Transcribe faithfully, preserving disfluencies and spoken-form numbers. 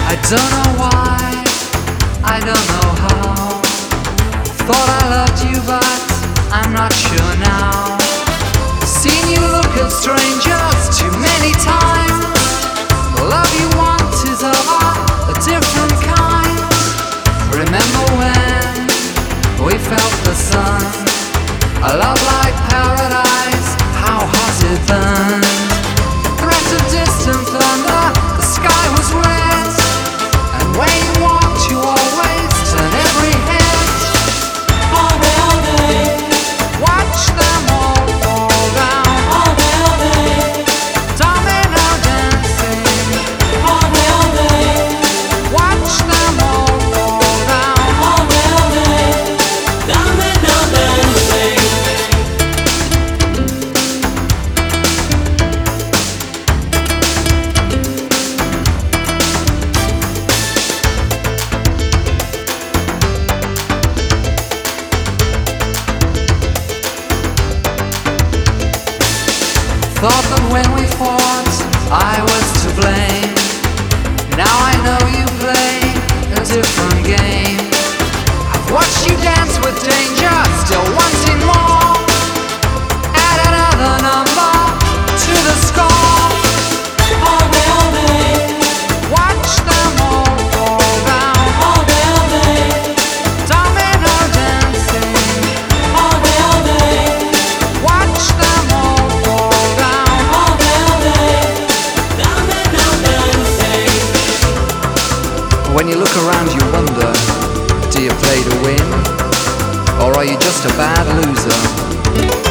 I don't know why, I don't know how. Thought I loved you, but I'm not sure now. Seen you look at strangers too many times. The love you want is of a different kind. Remember when we felt the sun? A love like paradise, how hot it burned. Threat of distant thunder, the sky was red. And when you walked, you always turned every head. All day, all day, Watch them all fall down. all day, all day, Domino dancing. all day, all day, Watch them all fall down. all day, all day, domino dancing. Thought that when we fought, I was to blame. Now I know you play a different game. I've watched you dance with danger, still wanting more. Add another number to the score. All day, all day, Watch them all fall down. all day, all day, Domino dancing. all day, all day, Watch them all fall down. all day, all day, domino dancing. When you look around, you wonder, do you play to win? Or are you just a bad loser?